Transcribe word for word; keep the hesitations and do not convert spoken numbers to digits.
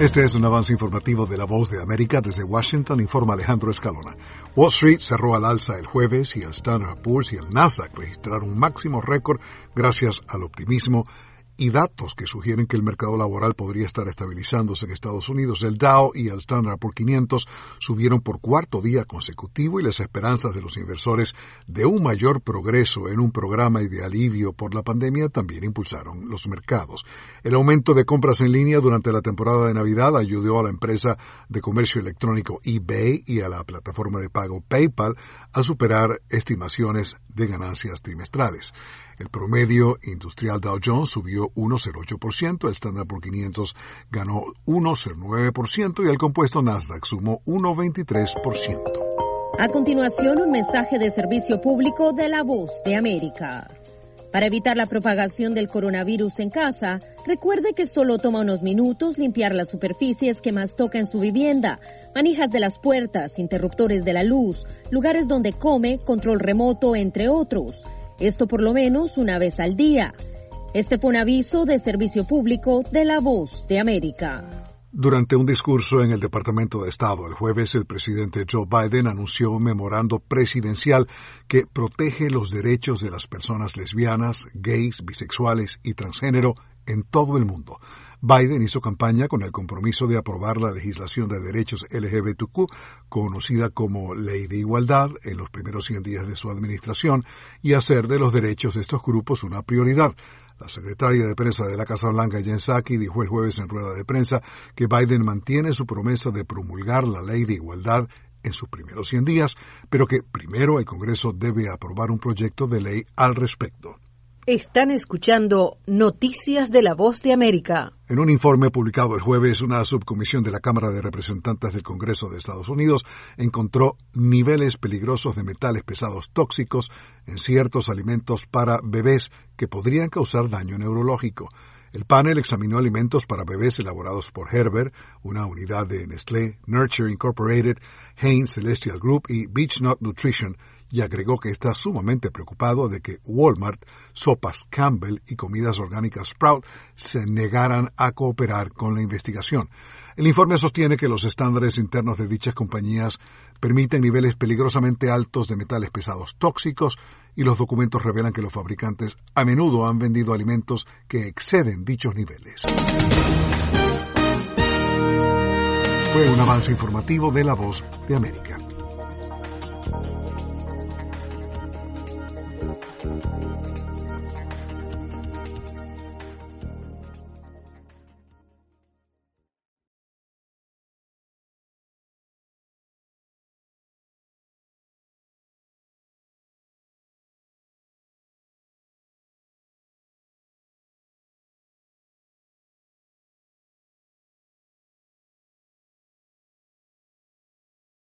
Este es un avance informativo de La Voz de América. Desde Washington informa Alejandro Escalona. Wall Street cerró al alza el jueves y el Standard and Poor's y el Nasdaq registraron un máximo récord gracias al optimismo y datos que sugieren que el mercado laboral podría estar estabilizándose en Estados Unidos. El Dow y el Standard and Poor's quinientos subieron por cuarto día consecutivo y las esperanzas de los inversores de un mayor progreso en un programa y de alivio por la pandemia también impulsaron los mercados. El aumento de compras en línea durante la temporada de Navidad ayudó a la empresa de comercio electrónico eBay y a la plataforma de pago PayPal a superar estimaciones de ganancias trimestrales. El promedio industrial Dow Jones subió uno coma cero ocho por ciento, el Standard and Poor's quinientos ganó uno coma cero nueve por ciento y el compuesto Nasdaq sumó uno coma veintitrés por ciento. A continuación, un mensaje de servicio público de La Voz de América. Para evitar la propagación del coronavirus en casa, recuerde que solo toma unos minutos limpiar las superficies que más toca en su vivienda, manijas de las puertas, interruptores de la luz, lugares donde come, control remoto, entre otros. Esto por lo menos una vez al día. Este fue un aviso de servicio público de La Voz de América. Durante un discurso en el Departamento de Estado el jueves, el presidente Joe Biden anunció un memorando presidencial que protege los derechos de las personas lesbianas, gays, bisexuales y transgénero en todo el mundo. Biden hizo campaña con el compromiso de aprobar la legislación de derechos L G B T Q, conocida como Ley de Igualdad, en los primeros cien días de su administración y hacer de los derechos de estos grupos una prioridad. La secretaria de prensa de la Casa Blanca, Jen Psaki, dijo el jueves en rueda de prensa que Biden mantiene su promesa de promulgar la Ley de Igualdad en sus primeros cien días, pero que primero el Congreso debe aprobar un proyecto de ley al respecto. Están escuchando Noticias de La Voz de América. En un informe publicado el jueves, una subcomisión de la Cámara de Representantes del Congreso de Estados Unidos encontró niveles peligrosos de metales pesados tóxicos en ciertos alimentos para bebés que podrían causar daño neurológico. El panel examinó alimentos para bebés elaborados por Gerber, una unidad de Nestlé, Nurture Incorporated, Hain Celestial Group y Beech-Nut Nutrition, y agregó que está sumamente preocupado de que Walmart, Sopas Campbell y Comidas Orgánicas Sprout se negaran a cooperar con la investigación. El informe sostiene que los estándares internos de dichas compañías permiten niveles peligrosamente altos de metales pesados tóxicos y los documentos revelan que los fabricantes a menudo han vendido alimentos que exceden dichos niveles. Fue un avance informativo de La Voz de América.